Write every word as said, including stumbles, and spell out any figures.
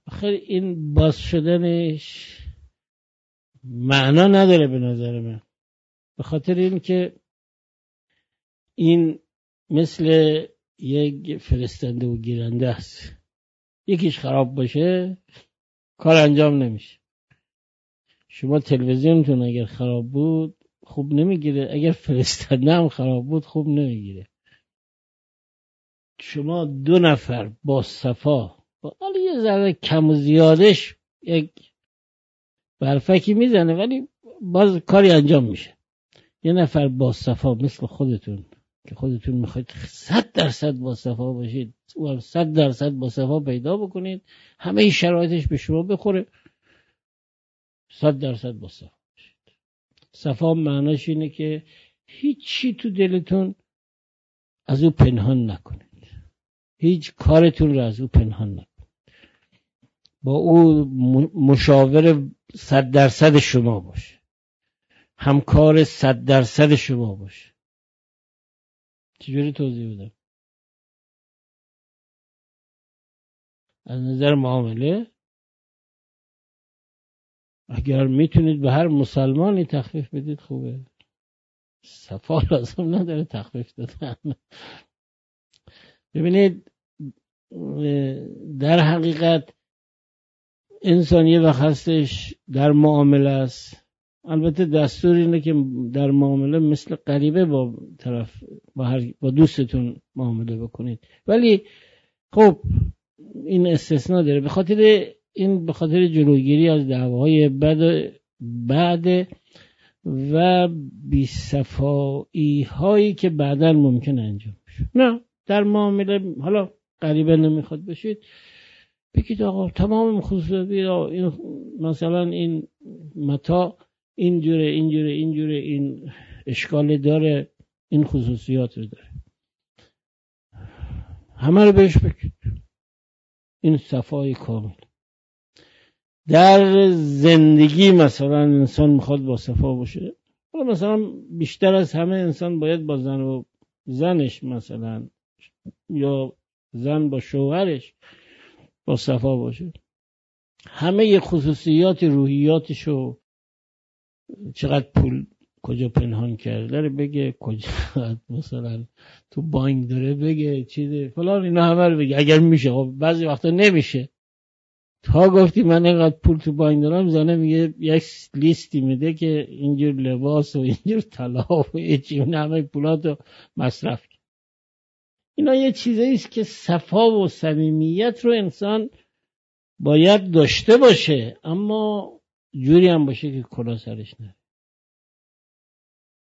آخر این باز شدنش معنا نداره به نظر من، به خاطر این که این مثل یک فرستنده و گیرنده است، یکیش خراب باشه کار انجام نمیشه. شما تلویزیونتون اگر خراب بود خوب نمیگیره، اگر فرستنده هم خراب بود خوب نمیگیره. شما دو نفر با صفا، با حالا یه ذره کم و زیادش یک برفکی میزنه ولی باز کاری انجام میشه. یه نفر با صفا مثل خودتون که خودتون میخواید صد درصد با صفا باشید و صد درصد با صفا پیدا بکنید، همه این شرایطش به شما بخوره، صد درصد با صفا باشید. صفا معناش اینه که هیچی تو دلتون از او پنهان نکنید، هیچ کارتون رو از او پنهان نکنید، با او مشاور صد درصد شما باشه، همکار صد درصد شما باشه. چجوری توضیح بدم؟ از نظر معامله اگر میتونید به هر مسلمانی تخفیف بدید خوبه، صفا لازم نداره تخفیف دادن. ببینید در حقیقت انسان یه وقت هستش در معامله است، البته دستور اینه که در معامله مثل غریبه با طرف با, هر با دوستتون معامله بکنید، ولی خب این استثناء داره، به خاطر این به خاطر جلوگیری از دعواهای بعد بعد و بی‌صفایی هایی که بعداً ممکن انجام بشه. نه در معامله حالا غریبه نمیخواد بشید، بگید آقا تمام خصوصیات این مثلا این متاع اینجوره اینجوره اینجوره این اشکال داره، این خصوصیات رو داره، همه رو بهش بگید. این صفای کامل. در زندگی مثلا انسان میخواد با صفا باشه، مثلا بیشتر از همه انسان باید با زن و زنش مثلا یا زن با شوهرش با صفا باشه، همه ی خصوصیات روحیاتشو، چقدر پول کجا پنهان کرده داره بگه، کجا مثلا تو بانک داره بگه، چیزه فلان، اینا همه رو بگه اگر میشه. خب بعضی وقتا نمیشه. تا گفتی من اینقدر پول تو بانک دارم، زنه میگه یک لیستی میده که اینجور لباس و اینجور طلا و یه چیز، همه پولاتو مصرف کرد. اینا یه چیزایی است که صفا و صمیمیت رو انسان باید داشته باشه، اما جوری هم باشه که کلا سرش نره.